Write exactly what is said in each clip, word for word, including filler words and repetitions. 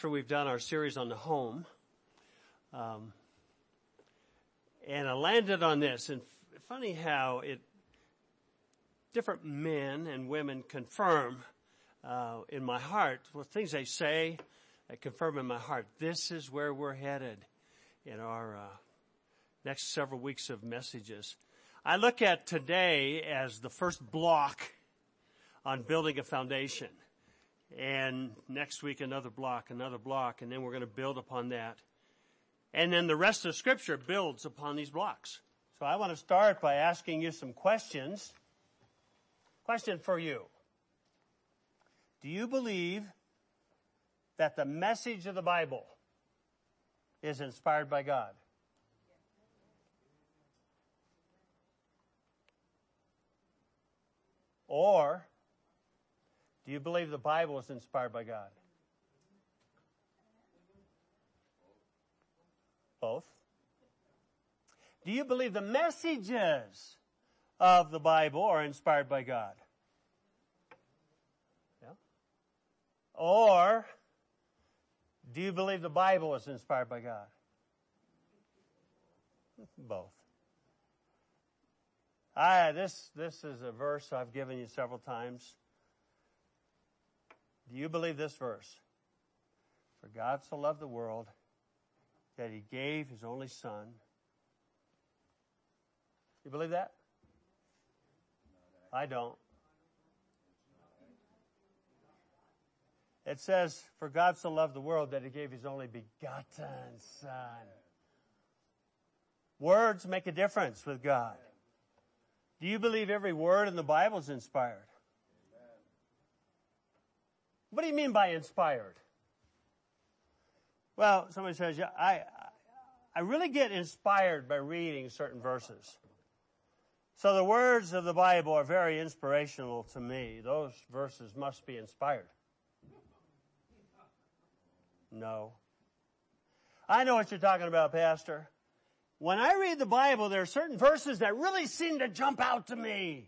after we've done our series on the home, um, and I landed on this. And f- funny how it different men and women confirm uh, in my heart, well, things they say that confirm in my heart. This is where we're headed in our uh, next several weeks of messages. I look at today as the first block on building a foundation. And next week, another block, another block, and then we're going to build upon that. And then the rest of Scripture builds upon these blocks. So I want to start by asking you some questions. Question for you. Do you believe that the message of the Bible is inspired by God? Or do you believe the Bible is inspired by God? Both. Do you believe the messages of the Bible are inspired by God? Yeah. Or do you believe the Bible is inspired by God? Both. I, this, this is a verse I've given you several times. Do you believe this verse? For God so loved the world that he gave his only son. You believe that? I don't. It says, for God so loved the world that he gave his only begotten son. Words make a difference with God. Do you believe every word in the Bible is inspired? What do you mean by inspired? Well, somebody says, yeah, I, I really get inspired by reading certain verses. So the words of the Bible are very inspirational to me. Those verses must be inspired. No. I know what you're talking about, Pastor. When I read the Bible, there are certain verses that really seem to jump out to me.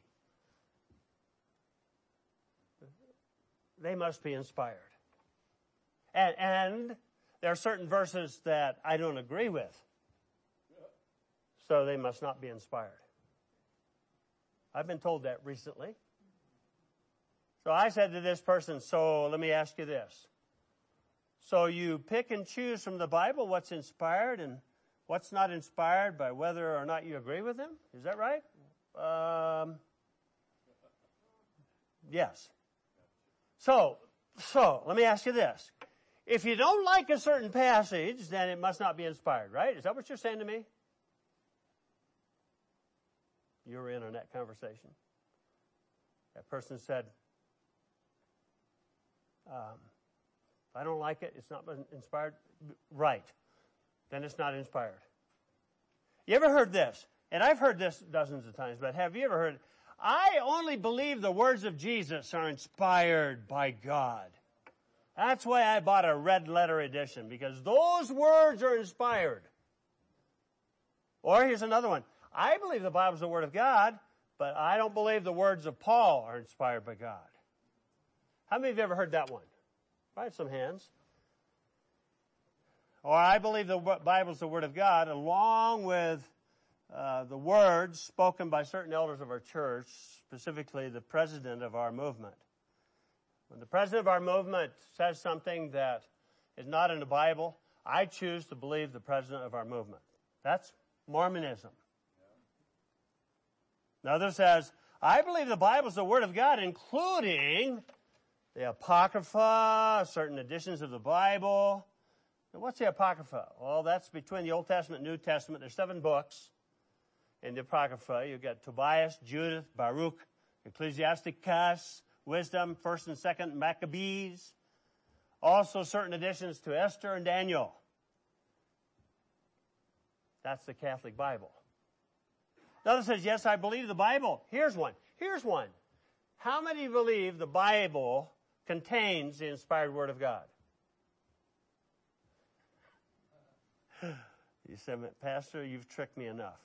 They must be inspired. And, and there are certain verses that I don't agree with. So they must not be inspired. I've been told that recently. So I said to this person, so let me ask you this. So you pick and choose from the Bible what's inspired and what's not inspired by whether or not you agree with him? Is that right? Um, yes. So, so, let me ask you this. If you don't like a certain passage, then it must not be inspired, right? Is that what you're saying to me? You were in on that conversation. That person said, um, if I don't like it, it's not inspired. Right. Then it's not inspired. You ever heard this? And I've heard this dozens of times, but have you ever heard, I only believe the words of Jesus are inspired by God. That's why I bought a red letter edition, because those words are inspired. Or here's another one. I believe the Bible is the Word of God, but I don't believe the words of Paul are inspired by God. How many of you ever heard that one? Right, some hands. Or I believe the Bible is the Word of God, along with uh, the words spoken by certain elders of our church, specifically the president of our movement. When the president of our movement says something that is not in the Bible, I choose to believe the president of our movement. That's Mormonism. Another says, I believe the Bible is the Word of God, including the Apocrypha, certain editions of the Bible. Now, what's the Apocrypha? Well, that's between the Old Testament and New Testament. There's seven books in the Apocrypha. You've got Tobias, Judith, Baruch, Ecclesiasticus, Wisdom, First and Second Maccabees. Also certain additions to Esther and Daniel. That's the Catholic Bible. Another says, yes, I believe the Bible. Here's one. Here's one. How many believe the Bible contains the inspired Word of God? You said, Pastor, you've tricked me enough.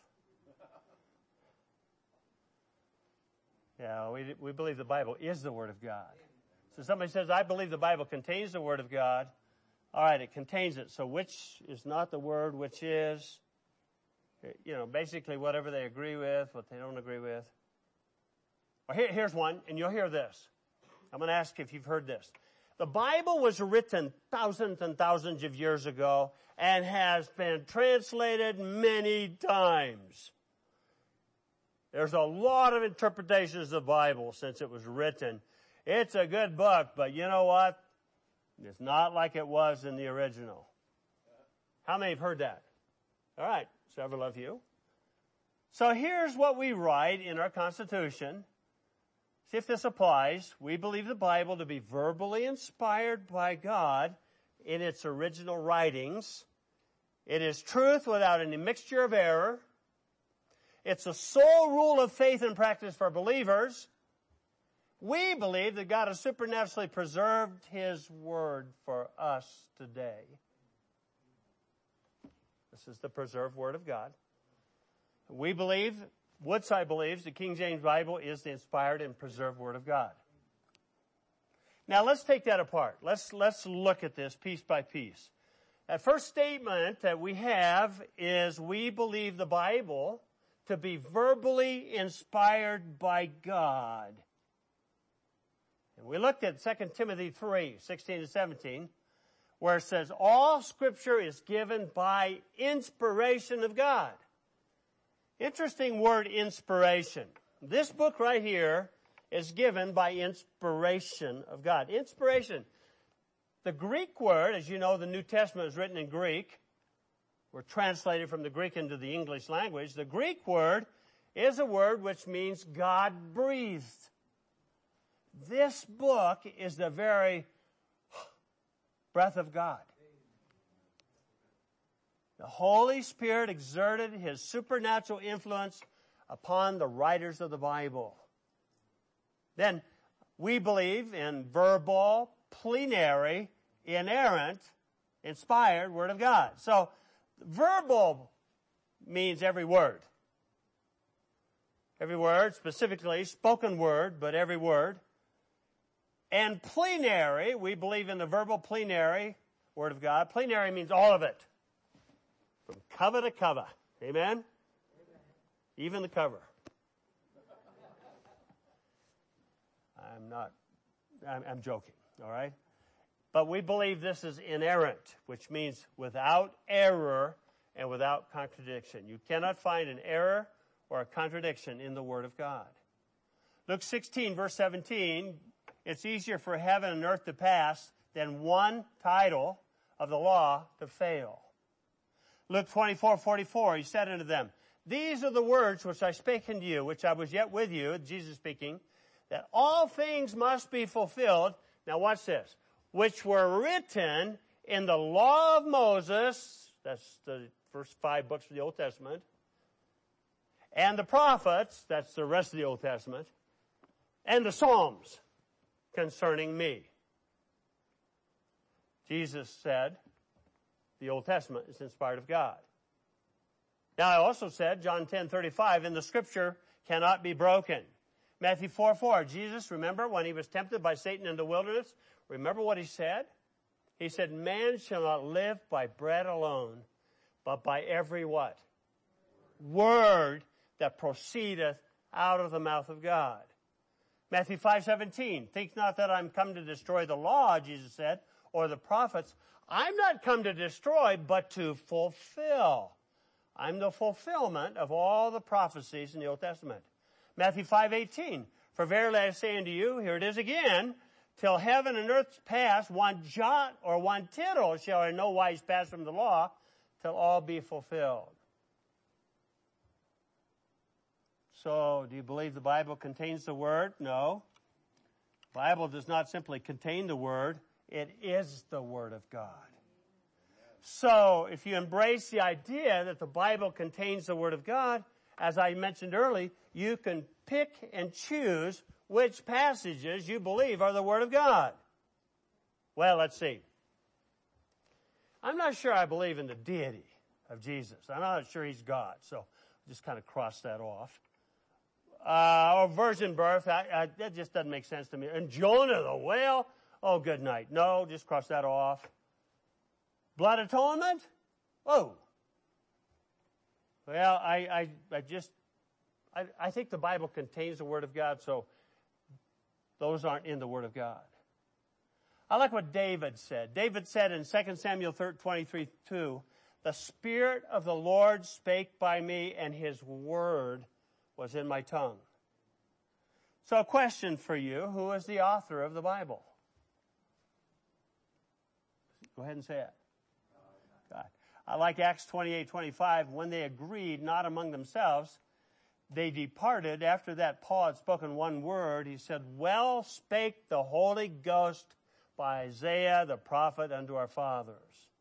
Yeah, we, we believe the Bible is the Word of God. So somebody says, I believe the Bible contains the Word of God. All right, it contains it. So which is not the word, which is, you know, basically whatever they agree with, what they don't agree with. Well, here, here's one, and you'll hear this. I'm going to ask if you've heard this. The Bible was written thousands and thousands of years ago and has been translated many times. There's a lot of interpretations of the Bible since it was written. It's a good book, but you know what? It's not like it was in the original. How many have heard that? All right, several of you. So here's what we write in our Constitution. See if this applies. We believe the Bible to be verbally inspired by God in its original writings. It is truth without any mixture of error. It's a sole rule of faith and practice for believers. We believe that God has supernaturally preserved His Word for us today. This is the preserved Word of God. We believe, Woodside believes, the King James Bible is the inspired and preserved Word of God. Now let's take that apart. Let's, let's look at this piece by piece. That first statement that we have is we believe the Bible to be verbally inspired by God. And we looked at Second Timothy three, sixteen to seventeen, where it says, all Scripture is given by inspiration of God. Interesting word, inspiration. This book right here is given by inspiration of God. Inspiration. The Greek word, as you know, the New Testament is written in Greek. We're translated from the Greek into the English language. The Greek word is a word which means God breathed. This book is the very breath of God. The Holy Spirit exerted His supernatural influence upon the writers of the Bible. Then we believe in verbal, plenary, inerrant, inspired Word of God. So verbal means every word. Every word, specifically spoken word, but every word. And plenary, we believe in the verbal plenary Word of God. Plenary means all of it. From cover to cover. Amen? Amen. Even the cover. I'm not, I'm, I'm joking, all right? But we believe this is inerrant, which means without error and without contradiction. You cannot find an error or a contradiction in the Word of God. Luke sixteen, verse seventeen, it's easier for heaven and earth to pass than one title of the law to fail. Luke twenty-four, forty-four, He said unto them, these are the words which I spake unto you, which I was yet with you, Jesus speaking, that all things must be fulfilled. Now watch this. Which were written in the law of Moses, that's the first five books of the Old Testament, and the prophets, that's the rest of the Old Testament, and the Psalms concerning me. Jesus said the Old Testament is inspired of God. Now I also said, John ten thirty-five, and the Scripture cannot be broken. Matthew four four, Jesus, remember when He was tempted by Satan in the wilderness, remember what He said? He said, man shall not live by bread alone, but by every what? Word that proceedeth out of the mouth of God. Matthew five seventeen, think not that I'm come to destroy the law, Jesus said, or the prophets. I'm not come to destroy, but to fulfill. I'm the fulfillment of all the prophecies in the Old Testament. Matthew five eighteen, for verily I say unto you, here it is again, till heaven and earth pass, one jot or one tittle shall in no wise pass from the law, till all be fulfilled. So, do you believe the Bible contains the Word? No. The Bible does not simply contain the Word. It is the Word of God. So, if you embrace the idea that the Bible contains the Word of God, as I mentioned earlier, you can pick and choose which passages you believe are the Word of God. Well, let's see. I'm not sure I believe in the deity of Jesus. I'm not sure He's God, so just kind of cross that off. Uh, or virgin birth, I, I, that just doesn't make sense to me. And Jonah the whale, oh, good night. No, just cross that off. Blood atonement? Oh. Well, I, I, I just, I, I think the Bible contains the Word of God, so those aren't in the Word of God. I like what David said. David said in Second Samuel twenty-three two, the Spirit of the Lord spake by me, and His Word was in my tongue. So a question for you, who is the author of the Bible? Go ahead and say it. God. I like Acts twenty-eight twenty-five. When they agreed not among themselves, they departed. After that Paul had spoken one word, he said, well spake the Holy Ghost by Isaiah the prophet unto our fathers.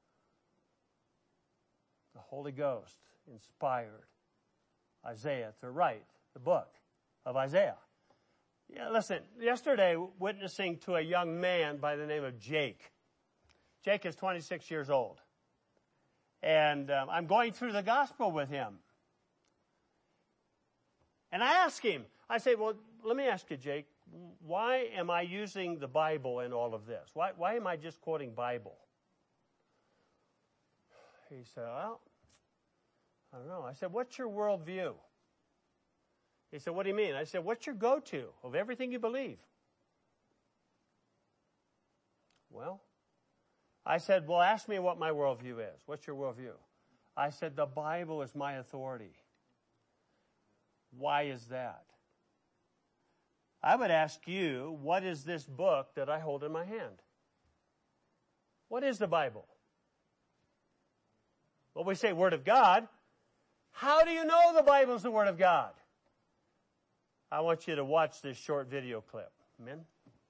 The Holy Ghost inspired Isaiah to write the book of Isaiah. Yeah, listen, yesterday witnessing to a young man by the name of Jake. Jake is twenty-six years old. And um, I'm going through the gospel with him. And I ask him, I say, well, let me ask you, Jake, why am I using the Bible in all of this? Why, why am I just quoting Bible? He said, well, I don't know. I said, what's your worldview? He said, what do you mean? I said, what's your go-to of everything you believe? Well, I said, well, ask me what my worldview is. What's your worldview? I said, the Bible is my authority. Why is that? I would ask you, what is this book that I hold in my hand? What is the Bible? Well, we say Word of God. How do you know the Bible is the Word of God? I want you to watch this short video clip. Amen?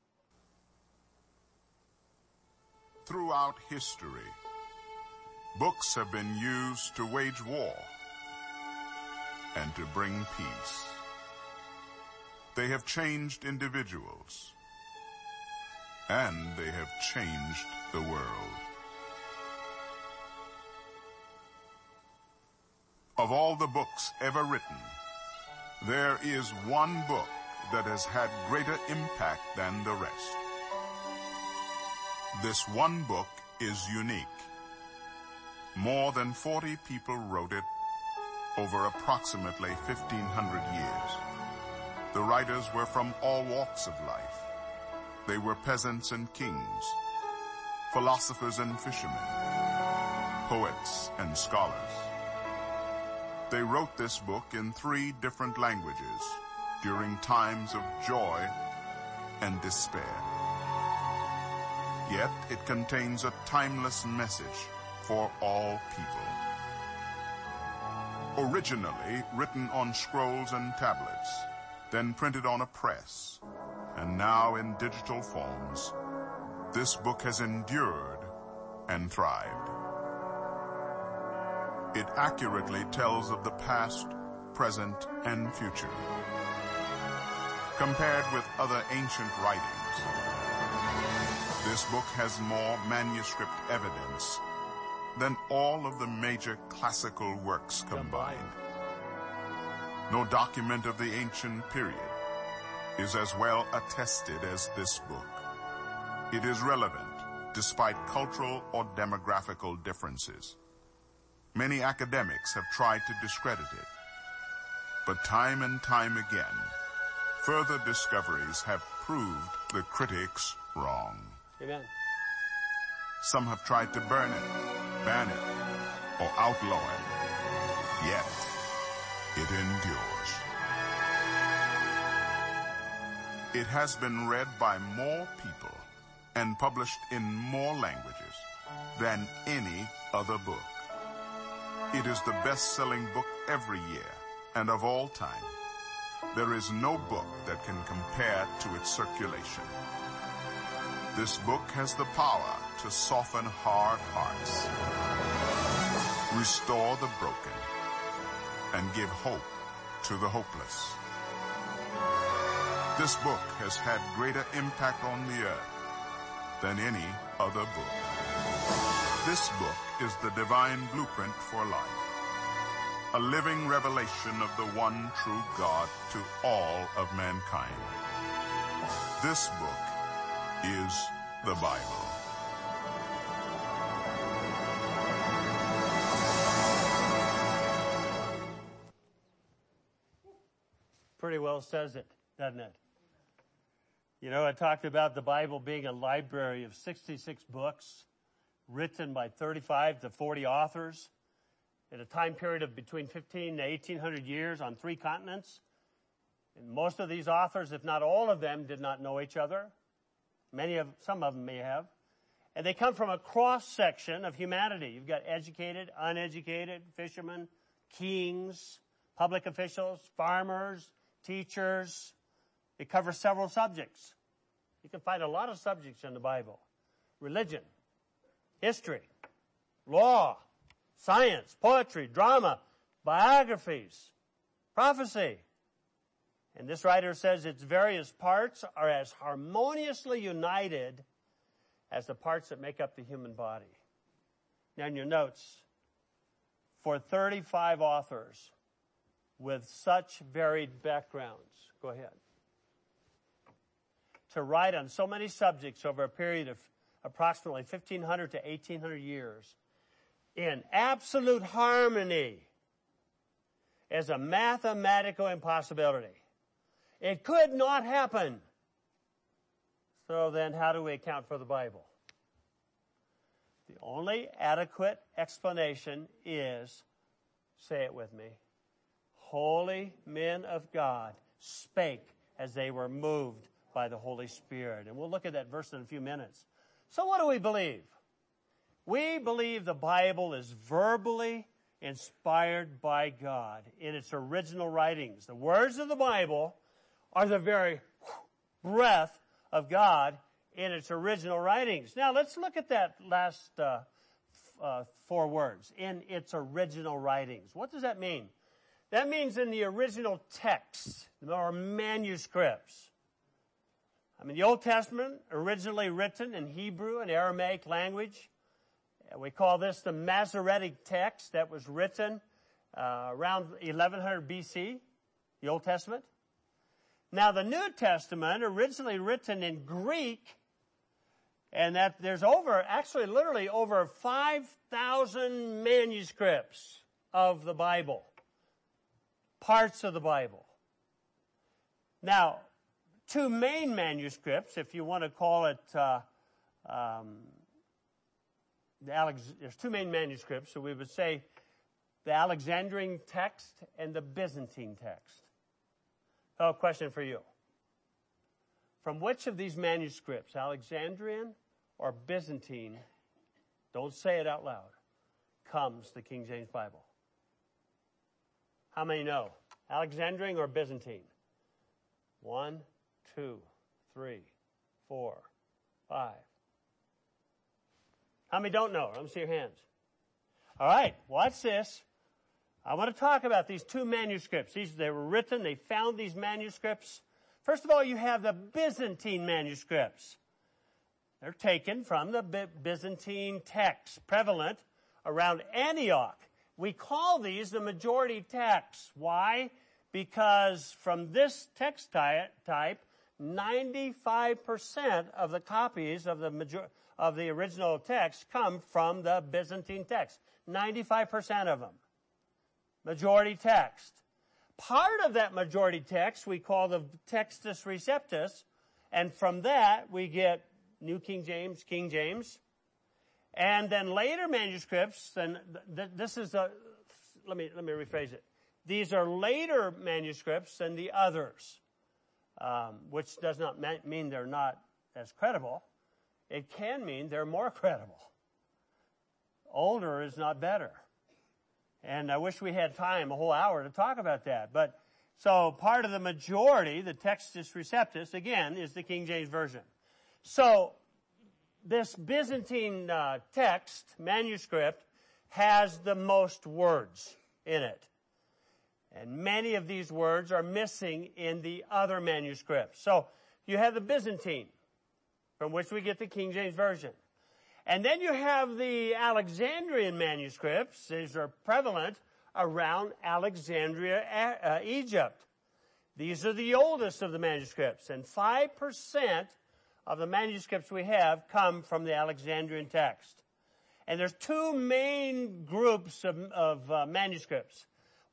Throughout history, books have been used to wage war and to bring peace. They have changed individuals, and they have changed the world. Of all the books ever written, there is one book that has had greater impact than the rest. This one book is unique. More than forty people wrote it over approximately fifteen hundred years. The writers were from all walks of life. They were peasants and kings, philosophers and fishermen, poets and scholars. They wrote this book in three different languages during times of joy and despair. Yet it contains a timeless message for all people. Originally written on scrolls and tablets, then printed on a press, and now in digital forms, this book has endured and thrived. It accurately tells of the past, present, and future. Compared with other ancient writings, this book has more manuscript evidence than all of the major classical works combined. No document of the ancient period is as well attested as this book. It is relevant despite cultural or demographical differences. Many academics have tried to discredit it, but time and time again, further discoveries have proved the critics wrong. Amen. Some have tried to burn it, ban it, or outlaw it. Yet, it endures. It has been read by more people and published in more languages than any other book. It is the best-selling book every year and of all time. There is no book that can compare to its circulation. This book has the power to soften hard hearts, restore the broken, and give hope to the hopeless. This book has had greater impact on the earth than any other book. This book is the divine blueprint for life, a living revelation of the one true God to all of mankind. This book is the Bible. pretty well says it, doesn't it? You know, I talked about the Bible being a library of sixty-six books written by thirty-five to forty authors in a time period of between fifteen to eighteen hundred years on three continents. And most of these authors, if not all of them, did not know each other. Many of, some of them may have. And they come from a cross-section of humanity. You've got educated, uneducated, fishermen, kings, public officials, farmers, teachers. It covers several subjects. You can find a lot of subjects in the Bible. Religion, history, law, science, poetry, drama, biographies, prophecy. And this writer says its various parts are as harmoniously united as the parts that make up the human body. Now in your notes, for thirty-five authors with such varied backgrounds, go ahead, to write on so many subjects over a period of approximately fifteen hundred to eighteen hundred years in absolute harmony is a mathematical impossibility. It could not happen. So then how do we account for the Bible? The only adequate explanation is, say it with me, holy men of God spake as they were moved by the Holy Spirit. And we'll look at that verse in a few minutes. So what do we believe? We believe the Bible is verbally inspired by God in its original writings. The words of the Bible are the very breath of God in its original writings. Now let's look at that last uh, uh, four words, in its original writings. What does that mean? That means in the original texts or manuscripts. I mean, the Old Testament, originally written in Hebrew and Aramaic language. We call this the Masoretic text that was written uh, around eleven hundred B C, the Old Testament. Now, the New Testament, originally written in Greek, and that there's over, actually literally over five thousand manuscripts of the Bible, parts of the Bible. Now, two main manuscripts, if you want to call it, uh, um, the Alex- there's two main manuscripts, so we would say the Alexandrian text and the Byzantine text. So, a question for you. From which of these manuscripts, Alexandrian or Byzantine, don't say it out loud, comes the King James Bible? How many know? Alexandrian or Byzantine? One, two, three, four, five. How many don't know? Let me see your hands. All right, watch this. I want to talk about these two manuscripts. These, they were written, they found these manuscripts. First of all, you have the Byzantine manuscripts. They're taken from the Byzantine texts prevalent around Antioch. We call these the majority texts. Why? Because from this text type, ninety-five percent of the copies of the major, of the original text come from the Byzantine text. ninety-five percent of them. Majority text. Part of that majority text we call the Textus Receptus, and from that we get New King James, King James. And then later manuscripts, and th- this is a, let me, let me rephrase it. These are later manuscripts than the others, um, which does not mean they're not as credible. It can mean they're more credible. Older is not better. And I wish we had time, a whole hour, to talk about that. But so part of the majority, the Textus Receptus, again, is the King James Version. So this Byzantine uh, text, manuscript, has the most words in it. And many of these words are missing in the other manuscripts. So you have the Byzantine, from which we get the King James Version. And then you have the Alexandrian manuscripts. These are prevalent around Alexandria, uh, Egypt. These are the oldest of the manuscripts. And five percent of the manuscripts we have come from the Alexandrian text. And there's two main groups of, of uh, manuscripts.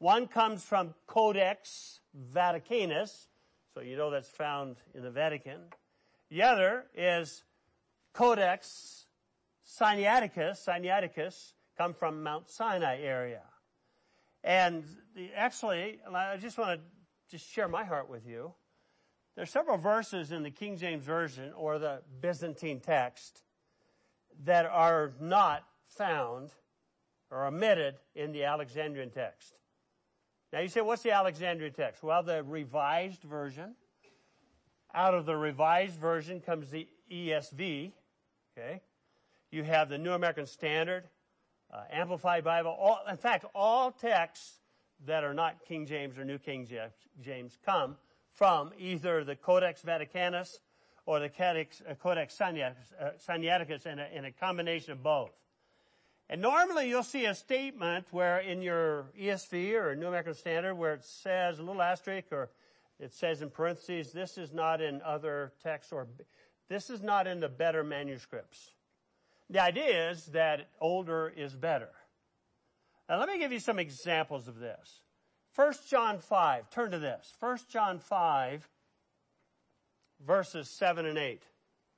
One comes from Codex Vaticanus, so you know that's found in the Vatican. The other is Codex Sinaiticus. Sinaiticus come from Mount Sinai area. And the, actually, I just want to just share my heart with you. There are several verses in the King James Version or the Byzantine text that are not found or omitted in the Alexandrian text. Now you say, what's the Alexandrian text? Well, the Revised Version. Out of the Revised Version comes the E S V. Okay, you have the New American Standard, uh, Amplified Bible. All, in fact, all texts that are not King James or New King James come from either the Codex Vaticanus or the Codex, uh, Codex Sinaiticus, uh, Sinaiticus in, a, in a combination of both. And normally you'll see a statement where in your E S V or New American Standard where it says a little asterisk or it says in parentheses, this is not in other texts or this is not in the better manuscripts. The idea is that older is better. Now let me give you some examples of this. First John five, turn to this. First John five, verses seven and eight.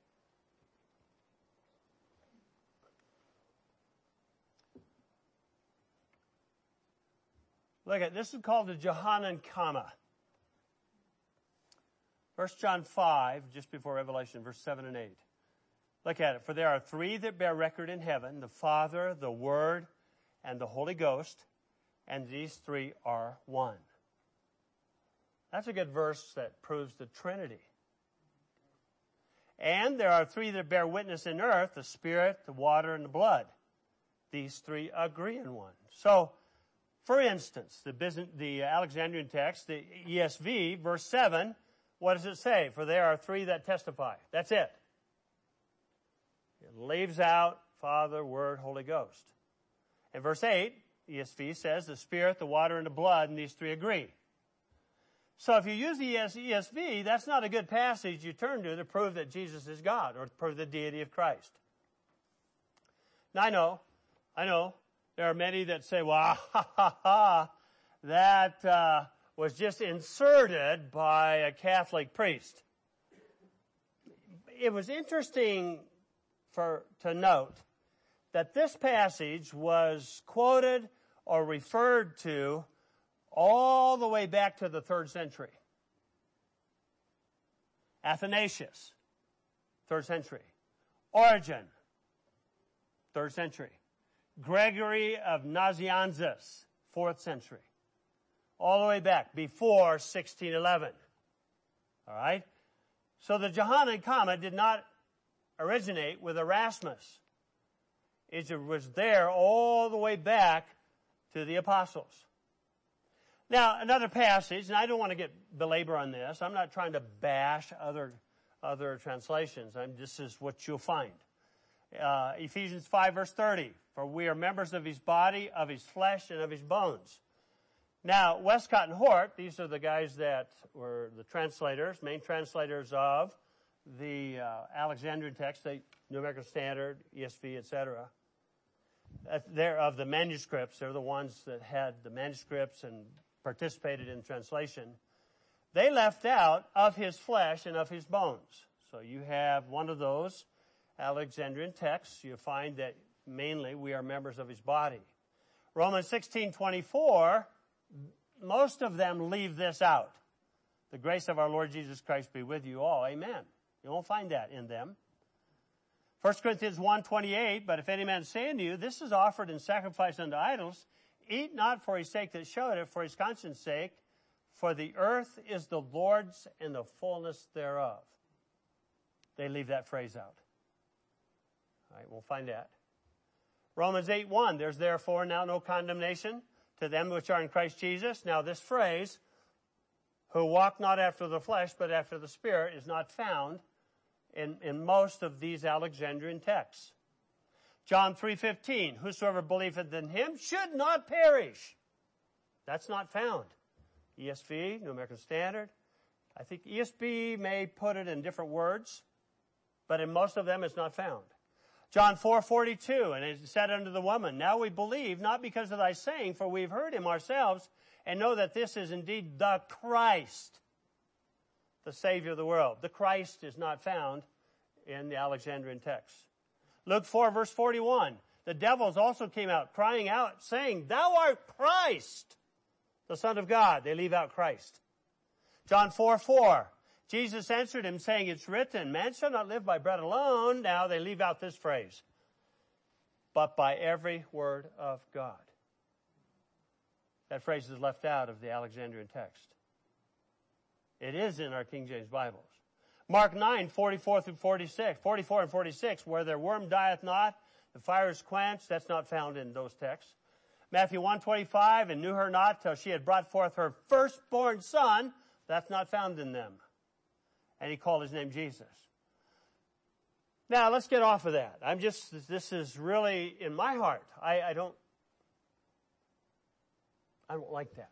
Look at this is called the Johannine Comma. First John five, just before Revelation, verse seven and eight. Look at it. For there are three that bear record in heaven, the Father, the Word, and the Holy Ghost, and these three are one. That's a good verse that proves the Trinity. And there are three that bear witness in earth, the Spirit, the water, and the blood. These three agree in one. So, for instance, the, Byzant- the Alexandrian text, the E S V, verse seven, what does it say? For there are three that testify. That's it. It leaves out Father, Word, Holy Ghost. And verse eight, E S V says, the Spirit, the water, and the blood, and these three agree. So if you use the E S V, that's not a good passage you turn to to prove that Jesus is God or to prove the deity of Christ. Now I know, I know, there are many that say, well, ha, ha, ha, that uh, was just inserted by a Catholic priest. It was interesting for to note that this passage was quoted or referred to all the way back to the third century. Athanasius, third century. Origen, third century. Gregory of Nazianzus, fourth century. All the way back, before sixteen eleven. All right? So the Johannine Comma did not originate with Erasmus. It was there all the way back to the apostles. Now, another passage, and I don't want to get belabor on this. I'm not trying to bash other, other translations. I'm, this is what you'll find. Uh, Ephesians five, verse thirty. For we are members of his body, of his flesh, and of his bones. Now, Westcott and Hort, these are the guys that were the translators, main translators of the uh, Alexandrian text, the New American Standard, E S V, et cetera. They're of the manuscripts. They're the ones that had the manuscripts and participated in translation. They left out of his flesh and of his bones. So you have one of those Alexandrian texts. You find that mainly we are members of his body. Romans sixteen twenty-four, most of them leave this out. The grace of our Lord Jesus Christ be with you all. Amen. You won't find that in them. First Corinthians one twenty-eight, but if any man say unto you, this is offered in sacrifice unto idols, eat not for his sake that showed it, for his conscience sake, for the earth is the Lord's and the fullness thereof. They leave that phrase out. All right, we'll find that. Romans eight one, there's therefore now no condemnation to them which are in Christ Jesus. Now this phrase, who walk not after the flesh, but after the Spirit, is not found in, in most of these Alexandrian texts. John three fifteen, whosoever believeth in him should not perish. That's not found. E S V, New American Standard. I think E S V may put it in different words, but in most of them it's not found. John four forty-two, and it said unto the woman, now we believe, not because of thy saying, for we've heard him ourselves, and know that this is indeed the Christ, the Savior of the world. The Christ is not found in the Alexandrian text. Luke four, verse forty-one. The devils also came out, crying out, saying, Thou art Christ, the Son of God. They leave out Christ. John four, four. Jesus answered him, saying, It's written, Man shall not live by bread alone. Now they leave out this phrase, but by every word of God. That phrase is left out of the Alexandrian text. It is in our King James Bibles. Mark nine, forty-four through forty-six, forty-four and forty-six, where their worm dieth not, the fire is quenched. That's not found in those texts. Matthew one, twenty-five, and knew her not till she had brought forth her firstborn son. That's not found in them. And he called his name Jesus. Now, let's get off of that. I'm just, this is really in my heart. I, I don't, I don't like that.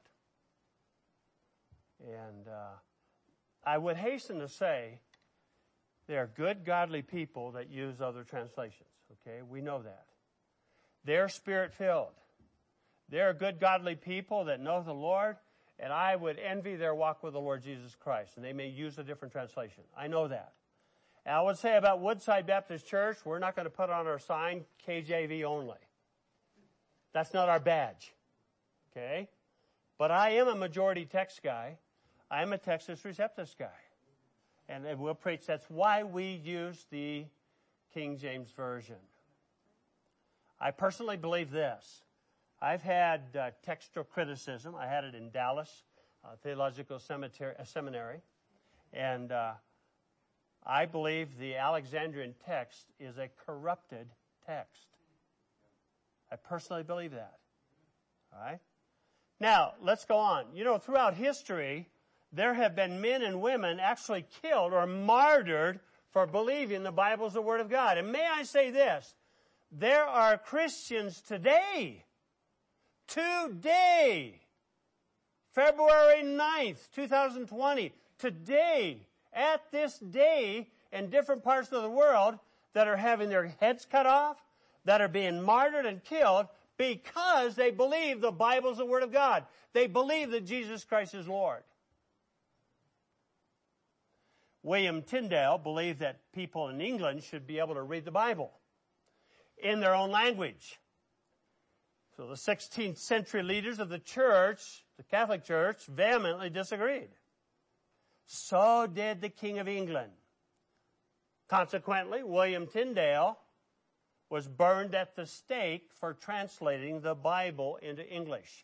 And uh, I would hasten to say there are good, godly people that use other translations. Okay, we know that. They're Spirit-filled. There are good, godly people that know the Lord, and I would envy their walk with the Lord Jesus Christ, and they may use a different translation. I know that. And I would say about Woodside Baptist Church, we're not going to put on our sign K J V only. That's not our badge. Okay? But I am a majority text guy. I am a Textus Receptus guy. And we'll preach. That's why we use the King James Version. I personally believe this. I've had uh, textual criticism. I had it in Dallas uh, Theological Cemetery, uh, Seminary. And uh, I believe the Alexandrian text is a corrupted text. I personally believe that. All right? Now, let's go on. You know, throughout history, there have been men and women actually killed or martyred for believing the Bible is the Word of God. And may I say this, there are Christians today, today, February ninth, twenty twenty, today, at this day, in different parts of the world, that are having their heads cut off, that are being martyred and killed because they believe the Bible is the Word of God. They believe that Jesus Christ is Lord. William Tyndale believed that people in England should be able to read the Bible in their own language. So the sixteenth century leaders of the church, the Catholic Church, vehemently disagreed. So did the King of England. Consequently, William Tyndale was burned at the stake for translating the Bible into English.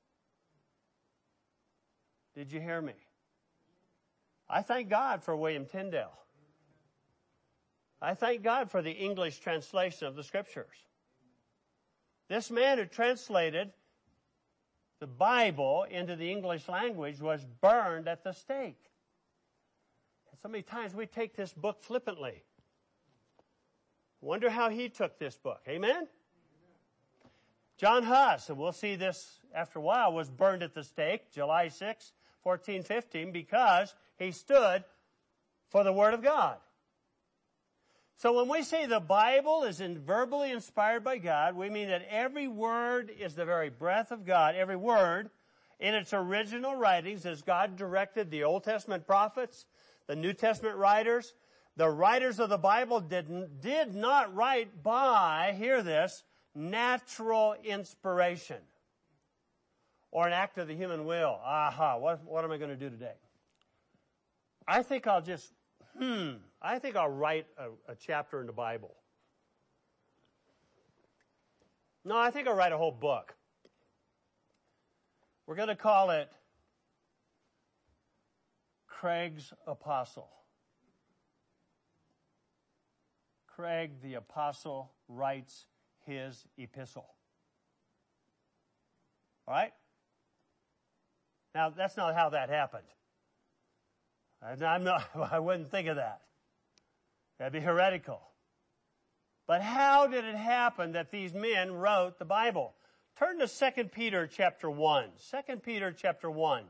Did you hear me? I thank God for William Tyndale. I thank God for the English translation of the Scriptures. This man who translated the Bible into the English language was burned at the stake. And so many times we take this book flippantly. Wonder how he took this book. Amen? John Huss, and we'll see this after a while, was burned at the stake July sixth, fourteen fifteen, because he stood for the Word of God. So when we say the Bible is in verbally inspired by God, we mean that every word is the very breath of God. Every word in its original writings, as God directed the Old Testament prophets, the New Testament writers. The writers of the Bible did, did not write by, hear this, natural inspiration or an act of the human will. Aha, what, what am I going to do today? I think I'll just, hmm, I think I'll write a, a chapter in the Bible. No, I think I'll write a whole book. We're going to call it Craig's Apostle. Craig the Apostle writes his epistle. All right? Now, that's not how that happened. I'm not, I wouldn't think of that. That'd be heretical. But how did it happen that these men wrote the Bible? Turn to Second Peter chapter one. Second Peter chapter one.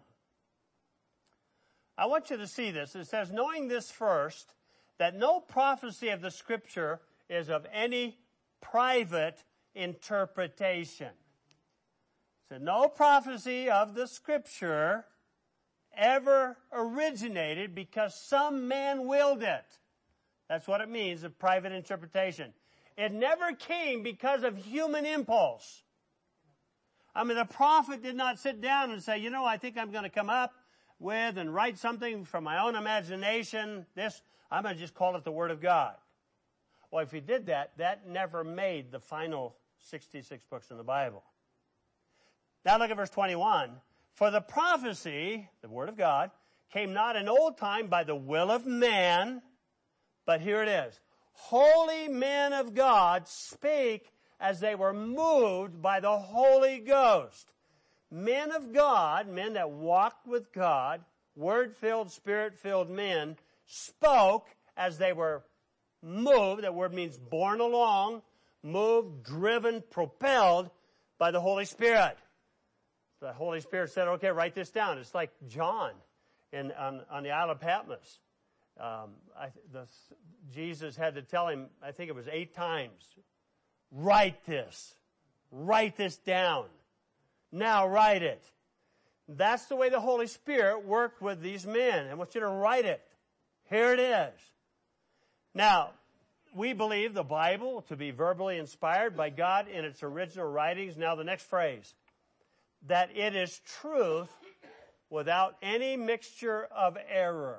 I want you to see this. It says, knowing this first, that no prophecy of the Scripture is of any private interpretation. said, no prophecy of the Scripture ever originated because some man willed it. That's what it means, a private interpretation. It never came because of human impulse. I mean, the prophet did not sit down and say, you know, I think I'm going to come up with and write something from my own imagination. This, I'm going to just call it the Word of God. Well, if he did that, that never made the final sixty-six books in the Bible. Now look at verse twenty-one. For the prophecy, the Word of God, came not in old time by the will of man, but here it is. Holy men of God spake as they were moved by the Holy Ghost. Men of God, men that walked with God, Word-filled, Spirit-filled men, spoke as they were moved. That word means borne along, moved, driven, propelled by the Holy Spirit. The Holy Spirit said, okay, write this down. It's like John in, on, on the Isle of Patmos. Um, I, the, Jesus had to tell him, I think it was eight times, write this. Write this down. Now write it. That's the way the Holy Spirit worked with these men. I want you to write it. Here it is. Now, we believe the Bible to be verbally inspired by God in its original writings. Now the next phrase. That it is truth without any mixture of error.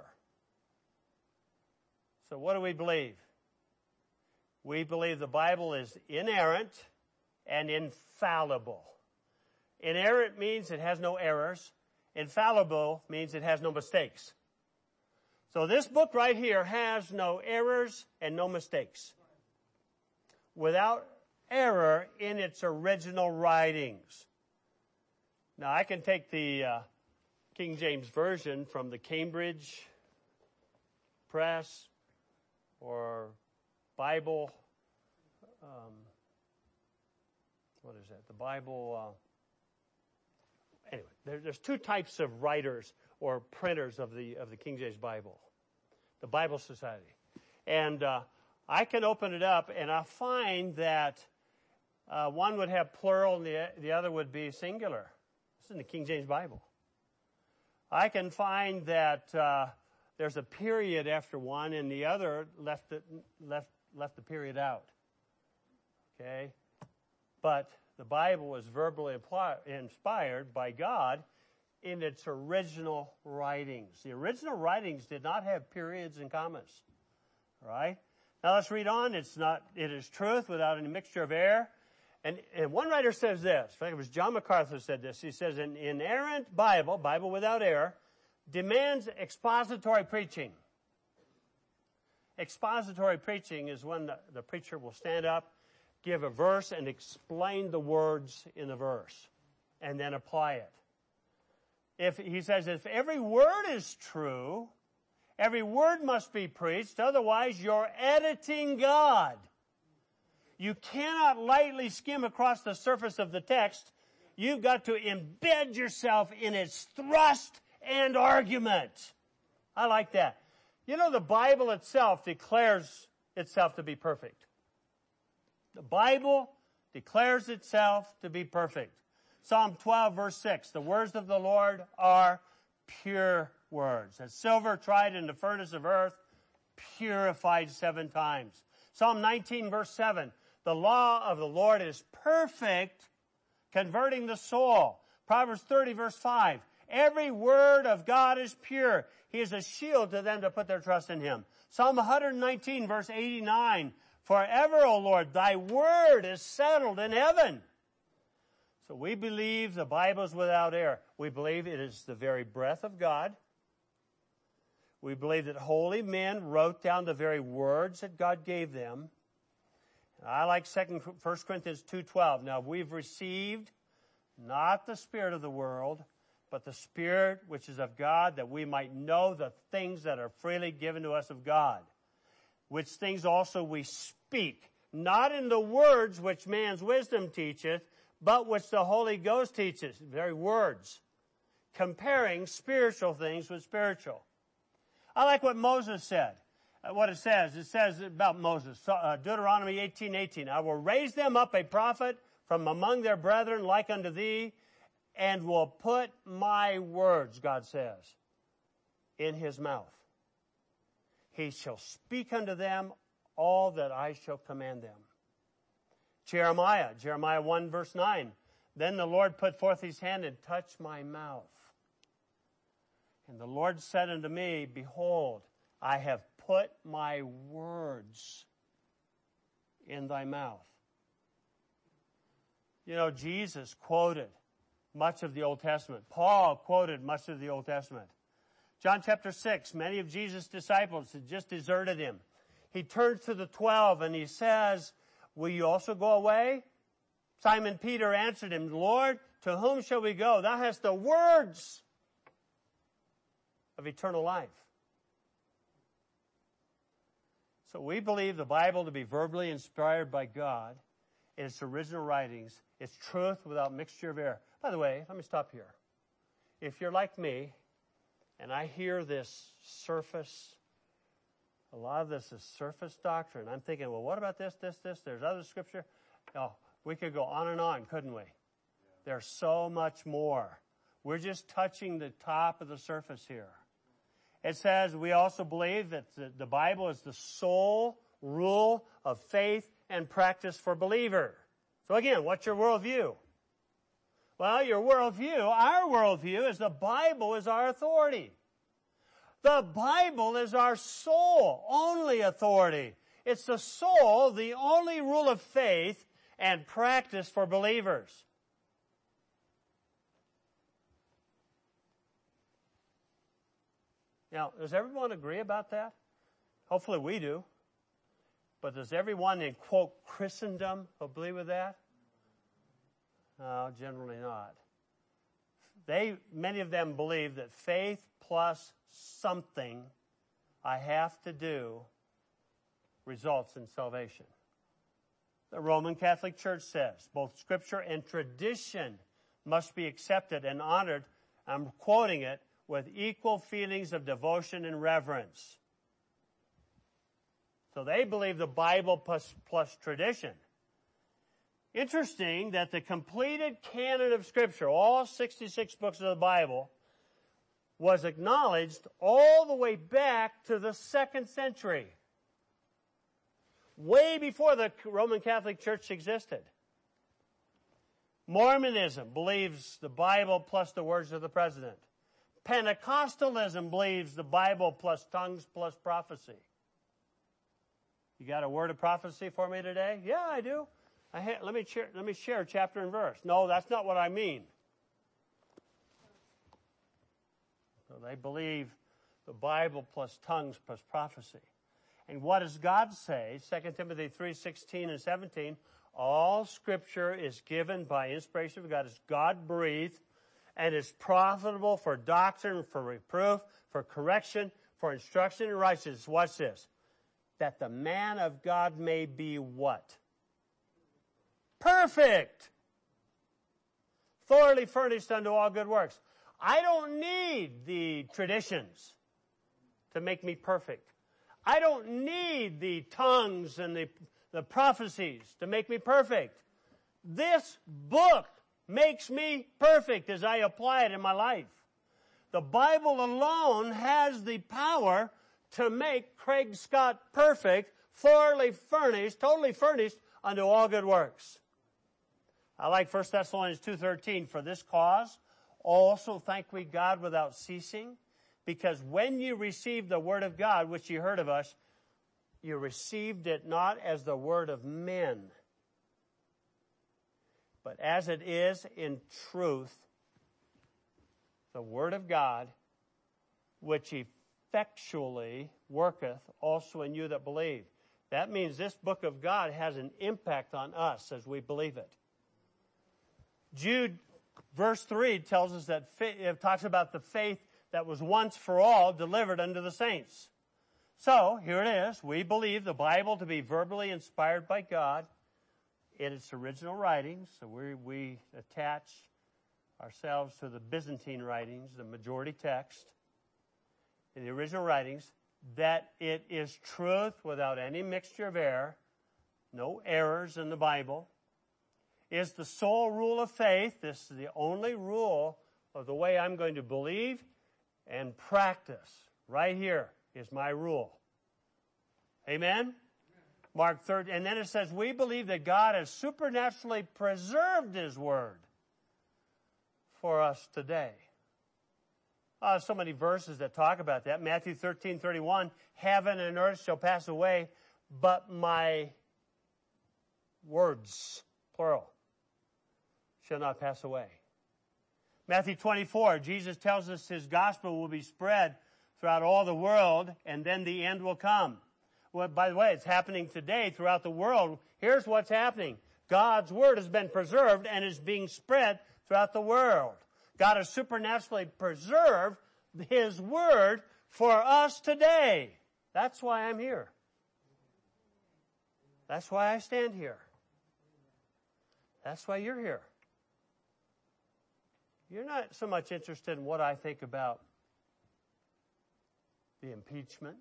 So what do we believe? We believe the Bible is inerrant and infallible. Inerrant means it has no errors. Infallible means it has no mistakes. So this book right here has no errors and no mistakes. Without error in its original writings. Now, I can take the uh, King James Version from the Cambridge Press or Bible, um, what is that? The Bible, uh, anyway, there, there's two types of writers or printers of the of the King James Bible. The Bible Society. And uh, I can open it up and I find that uh, one would have plural and the, the other would be singular. This is in the King James Bible. I can find that uh, there's a period after one, and the other left it, left left the period out. Okay, but the Bible was verbally imply, inspired by God in its original writings. The original writings did not have periods and commas. All right. Now let's read on. It's not. It is truth without any mixture of error. And, and one writer says this, I think it was John MacArthur said this, he says, an inerrant Bible, Bible without error, demands expository preaching. Expository preaching is when the, the preacher will stand up, give a verse, and explain the words in the verse, and then apply it. If he says, if every word is true, every word must be preached, otherwise you're editing God. You cannot lightly skim across the surface of the text. You've got to embed yourself in its thrust and argument. I like that. You know, the Bible itself declares itself to be perfect. The Bible declares itself to be perfect. Psalm twelve, verse six, the words of the Lord are pure words. As silver tried in the furnace of earth, purified seven times. Psalm nineteen, verse seven, the law of the Lord is perfect, converting the soul. Proverbs thirty, verse five. Every word of God is pure. He is a shield to them that put their trust in him. Psalm one nineteen, verse eighty-nine. Forever, O Lord, thy word is settled in heaven. So we believe the Bible is without error. We believe it is the very breath of God. We believe that holy men wrote down the very words that God gave them. I like First Corinthians two twelve. Now we've received not the spirit of the world, but the Spirit which is of God, that we might know the things that are freely given to us of God. Which things also we speak, not in the words which man's wisdom teacheth, but which the Holy Ghost teaches. Very words. Comparing spiritual things with spiritual. I like what Moses said. What it says, it says about Moses, uh, Deuteronomy eighteen eighteen. I will raise them up a prophet from among their brethren like unto thee, and will put my words, God says, in his mouth. He shall speak unto them all that I shall command them. Jeremiah, Jeremiah one verse nine. Then the Lord put forth his hand and touched my mouth. And the Lord said unto me, behold, I have put my words in thy mouth. You know, Jesus quoted much of the Old Testament. Paul quoted much of the Old Testament. John chapter six, many of Jesus' disciples had just deserted him. He turns to the twelve and he says, will you also go away? Simon Peter answered him, Lord, to whom shall we go? Thou hast the words of eternal life. So we believe the Bible to be verbally inspired by God in its original writings. It's truth without mixture of error. By the way, let me stop here. If you're like me, and I hear this surface, a lot of this is surface doctrine. I'm thinking, well, what about this, this, this? There's other scripture. Oh, we could go on and on, couldn't we? There's so much more. We're just touching the top of the surface here. It says we also believe that the, the Bible is the sole rule of faith and practice for believer. So again, what's your worldview? Well, your worldview, our worldview is the Bible is our authority. The Bible is our sole, only authority. It's the sole, the only rule of faith and practice for believers. Now, does everyone agree about that? Hopefully we do. But does everyone in, quote, Christendom agree with that? No, generally not. They, many of them believe that faith plus something I have to do results in salvation. The Roman Catholic Church says both Scripture and tradition must be accepted and honored, I'm quoting it, with equal feelings of devotion and reverence. So they believe the Bible plus, plus tradition. Interesting that the completed canon of Scripture, all sixty-six books of the Bible, was acknowledged all the way back to the second century, way before the Roman Catholic Church existed. Mormonism believes the Bible plus the words of the president. Pentecostalism believes the Bible plus tongues plus prophecy. You got a word of prophecy for me today? Yeah, I do. I ha- let me share, let me share chapter and verse. No, that's not what I mean. So they believe the Bible plus tongues plus prophecy. And what does God say? Second Timothy three sixteen and seventeen. All Scripture is given by inspiration of God. It's God-breathed and is profitable for doctrine, for reproof, for correction, for instruction in righteousness. Watch this. That the man of God may be what? Perfect. Thoroughly furnished unto all good works. I don't need the traditions to make me perfect. I don't need the tongues and the, the prophecies to make me perfect. This book makes me perfect as I apply it in my life. The Bible alone has the power to make Craig Scott perfect, thoroughly furnished, totally furnished unto all good works. I like First Thessalonians two thirteen. For this cause also thank we God without ceasing, because when you received the word of God, which you heard of us, you received it not as the word of men, but as it is in truth, the word of God, which effectually worketh also in you that believe. That means this book of God has an impact on us as we believe it. Jude, verse three, tells us that it talks about the faith that was once for all delivered unto the saints. So, here it is. We believe the Bible to be verbally inspired by God in its original writings. So we, we attach ourselves to the Byzantine writings, the majority text, in the original writings, that it is truth without any mixture of error, no errors in the Bible. is the sole rule of faith. This is the only rule of the way I'm going to believe and practice. Right here is my rule. Amen? Mark thirteen, and then it says, we believe that God has supernaturally preserved His Word for us today. Uh, so many verses that talk about that. Matthew thirteen thirty-one, heaven and earth shall pass away, but my words, plural, shall not pass away. Matthew twenty-four, Jesus tells us His gospel will be spread throughout all the world, and then the end will come. Well, by the way, it's happening today throughout the world. Here's what's happening. God's Word has been preserved and is being spread throughout the world. God has supernaturally preserved His Word for us today. That's why I'm here. That's why I stand here. That's why you're here. You're not so much interested in what I think about the impeachment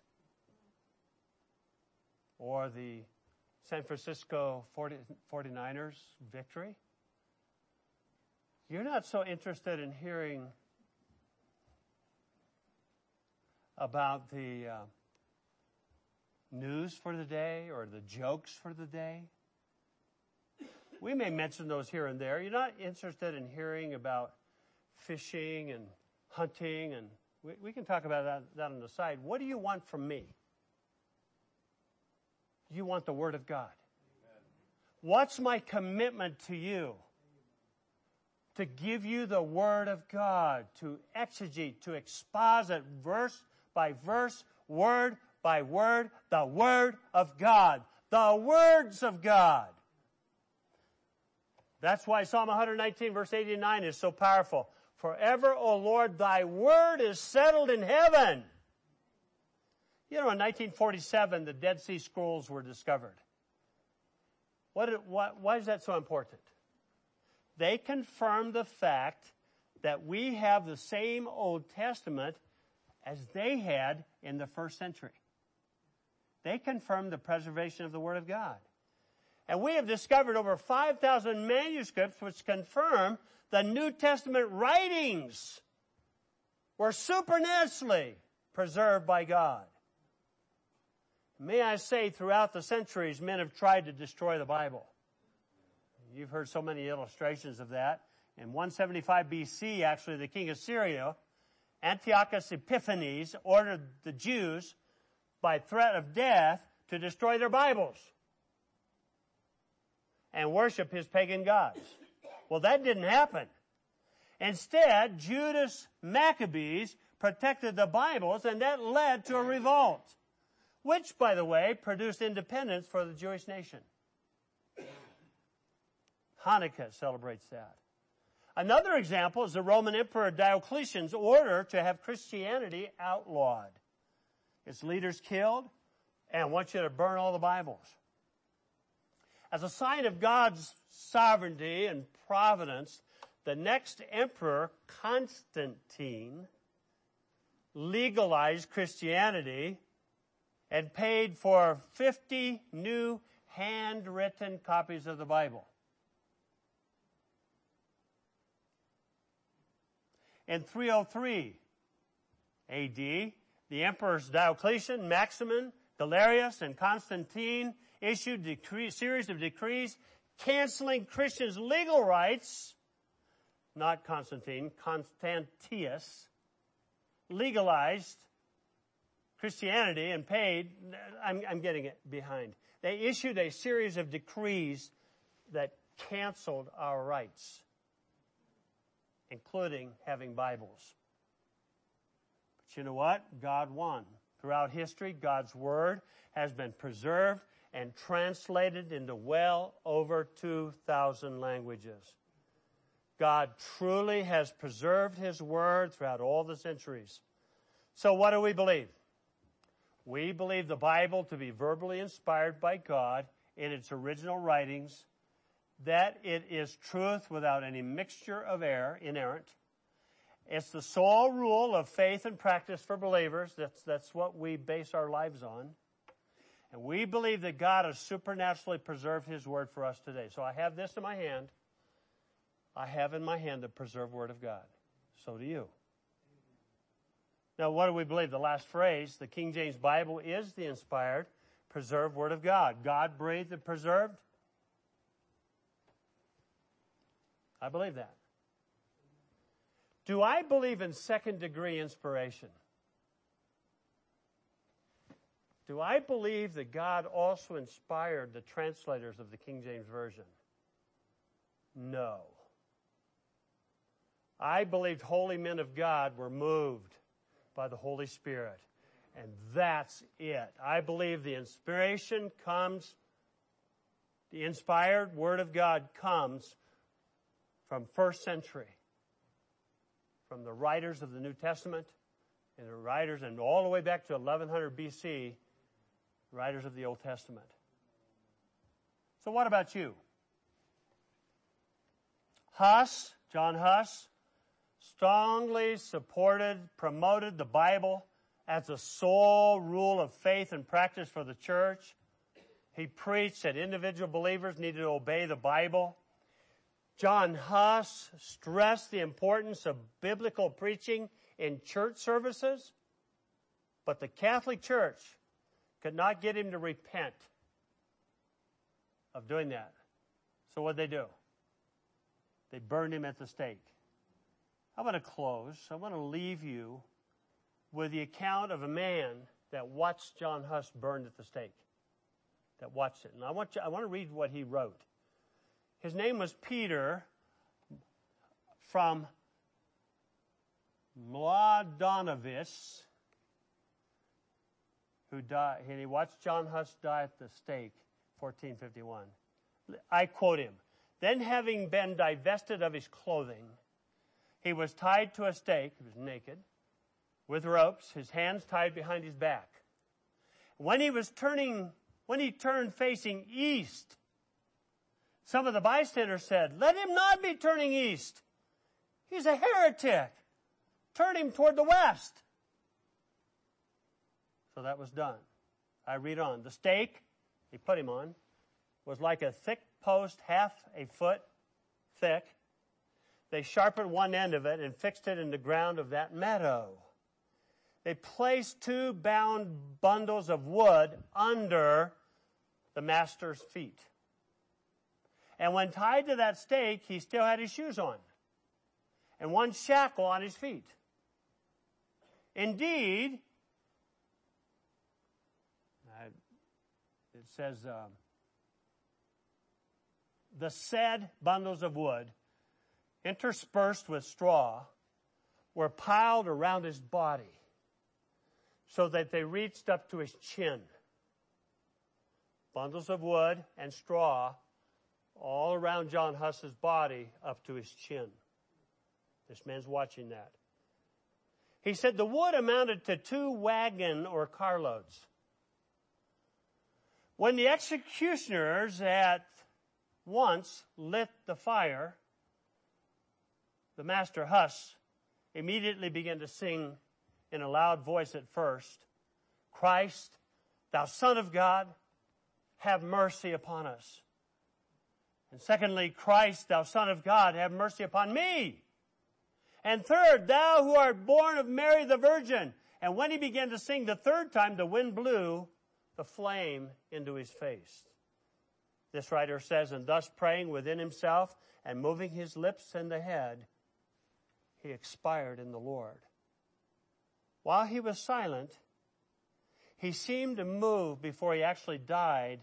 or the San Francisco forty-niners victory. You're not so interested in hearing about the uh, news for the day or the jokes for the day. We may mention those here and there. You're not interested in hearing about fishing and hunting, and we, we can talk about that, that on the side. What do you want from me? You want the Word of God. Amen. What's my commitment to you? To give you the Word of God, to exegete, to exposit verse by verse, word by word, the Word of God, the words of God. That's why Psalm one nineteen verse eighty-nine is so powerful. Forever, O Lord, thy word is settled in heaven. You know, in nineteen forty-seven, the Dead Sea Scrolls were discovered. What, what, why is that so important? They confirm the fact that we have the same Old Testament as they had in the first century. They confirm the preservation of the Word of God. And we have discovered over five thousand manuscripts which confirm the New Testament writings were supernaturally preserved by God. May I say, throughout the centuries, men have tried to destroy the Bible. You've heard so many illustrations of that. In one seventy-five B C, actually, the king of Syria, Antiochus Epiphanes, ordered the Jews, by threat of death, to destroy their Bibles and worship his pagan gods. Well, that didn't happen. Instead, Judas Maccabees protected the Bibles, and that led to a revolt, which, by the way, produced independence for the Jewish nation. Hanukkah celebrates that. Another example is the Roman Emperor Diocletian's order to have Christianity outlawed. Its leaders killed, and I want you to burn all the Bibles. As a sign of God's sovereignty and providence, the next emperor, Constantine, legalized Christianity and paid for fifty new handwritten copies of the Bible. In three oh three A D, the emperors Diocletian, Maximin, Galerius, and Constantine issued a series of decrees canceling Christians' legal rights. Not Constantine, Constantius legalized Christianity and paid, I'm, I'm getting it behind. They issued a series of decrees that canceled our rights, including having Bibles. But you know what? God won. Throughout history, God's Word has been preserved and translated into well over two thousand languages. God truly has preserved His Word throughout all the centuries. So what do we believe? We believe the Bible to be verbally inspired by God in its original writings, that it is truth without any mixture of error, inerrant. It's the sole rule of faith and practice for believers. That's, that's what we base our lives on. And we believe that God has supernaturally preserved His Word for us today. So I have this in my hand. I have in my hand the preserved Word of God. So do you. Now, what do we believe? The last phrase, the King James Bible is the inspired, preserved Word of God. God breathed and preserved. I believe that. Do I believe in second degree inspiration? Do I believe that God also inspired the translators of the King James Version? No. I believed holy men of God were moved by the Holy Spirit. And that's it. I believe the inspiration comes, the inspired Word of God comes from first century, from the writers of the New Testament and the writers, and all the way back to eleven hundred B C, writers of the Old Testament. So what about you? Huss, John Huss, strongly supported, promoted the Bible as the sole rule of faith and practice for the church. He preached that individual believers needed to obey the Bible. John Huss stressed the importance of biblical preaching in church services, but the Catholic Church could not get him to repent of doing that. So what did they do? They burned him at the stake. I want to close. I want to leave you with the account of a man that watched John Huss burned at the stake. That watched it. And I want you, I want to read what he wrote. His name was Peter from Mladonovice, who died, and he watched John Huss die at the stake, fourteen fifty-one. I quote him. Then having been divested of his clothing, he was tied to a stake, he was naked, with ropes, his hands tied behind his back. When he was turning, when he turned facing east, some of the bystanders said, "Let him not be turning east. He's a heretic. Turn him toward the west." So that was done. I read on. The stake he put him on was like a thick post, half a foot thick. They sharpened one end of it and fixed it in the ground of that meadow. They placed two bound bundles of wood under the master's feet. And when tied to that stake, he still had his shoes on and one shackle on his feet. Indeed, it says, um, the said bundles of wood, interspersed with straw, were piled around his body so that they reached up to his chin. Bundles of wood and straw all around John Huss's body up to his chin. This man's watching that. He said the wood amounted to two wagon or carloads. When the executioners at once lit the fire, the master Huss immediately began to sing in a loud voice at first, "Christ, thou Son of God, have mercy upon us." And secondly, "Christ, thou Son of God, have mercy upon me." And third, "Thou who art born of Mary the Virgin." And when he began to sing the third time, the wind blew the flame into his face. This writer says, and thus praying within himself and moving his lips and the head, he expired in the Lord. While he was silent, he seemed to move before he actually died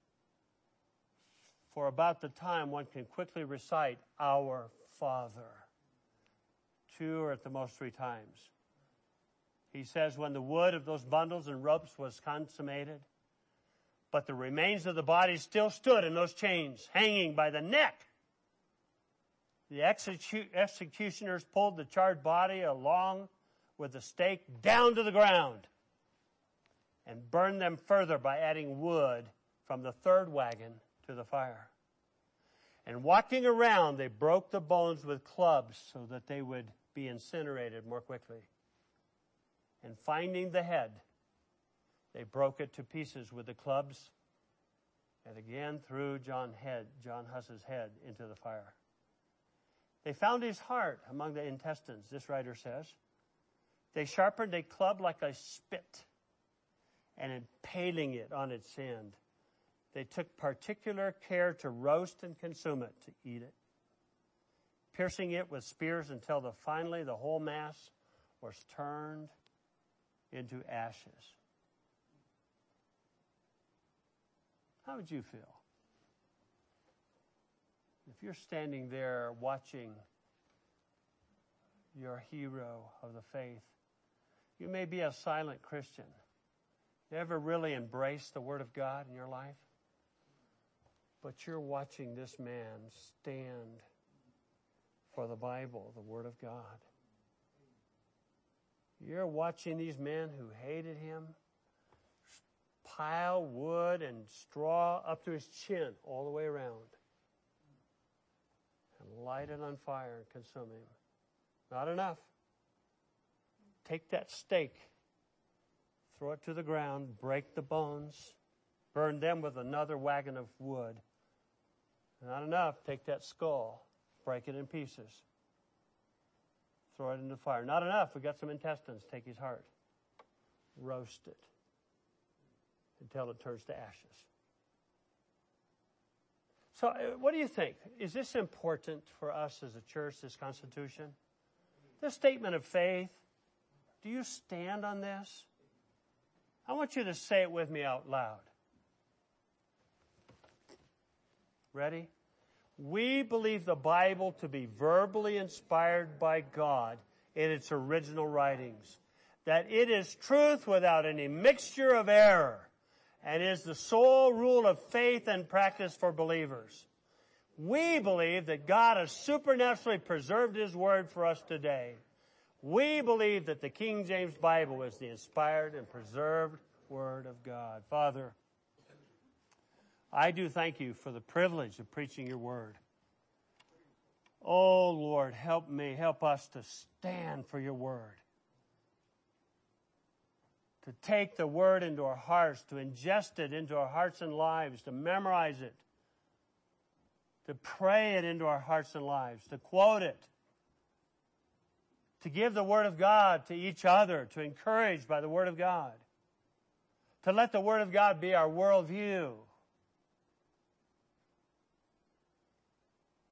for about the time one can quickly recite, "Our Father," two or at the most three times. He says, when the wood of those bundles and ropes was consummated, but the remains of the body still stood in those chains, hanging by the neck. The execu- executioners pulled the charred body along with the stake down to the ground and burned them further by adding wood from the third wagon to the fire. And walking around, they broke the bones with clubs so that they would be incinerated more quickly. And finding the head, They broke it to pieces with the clubs and again threw John head, John Huss's head into the fire. They found his heart among the intestines, this writer says. They sharpened a club like a spit, and impaling it on its end, they took particular care to roast and consume it, to eat it, piercing it with spears until the, finally the whole mass was turned into ashes. How would you feel if you're standing there watching your hero of the faith? You may be a silent Christian. You ever really embraced the Word of God in your life? But you're watching this man stand for the Bible, the Word of God. You're watching these men who hated him pile wood and straw up to his chin all the way around and light it on fire and consume him. Not enough. Take that stake, throw it to the ground, break the bones, burn them with another wagon of wood. Not enough. Take that skull, break it in pieces, throw it into the fire. Not enough. We got some intestines. Take his heart, roast it until it turns to ashes. So uh, what do you think? Is this important for us as a church, this Constitution? This statement of faith, do you stand on this? I want you to say it with me out loud. Ready? We believe the Bible to be verbally inspired by God in its original writings, that it is truth without any mixture of error, and is the sole rule of faith and practice for believers. We believe that God has supernaturally preserved His Word for us today. We believe that the King James Bible is the inspired and preserved Word of God. Father, I do thank you for the privilege of preaching your Word. Oh, Lord, help me, help us to stand for your Word. To take the Word into our hearts, to ingest it into our hearts and lives, to memorize it, to pray it into our hearts and lives, to quote it, to give the Word of God to each other, to encourage by the Word of God, to let the Word of God be our worldview,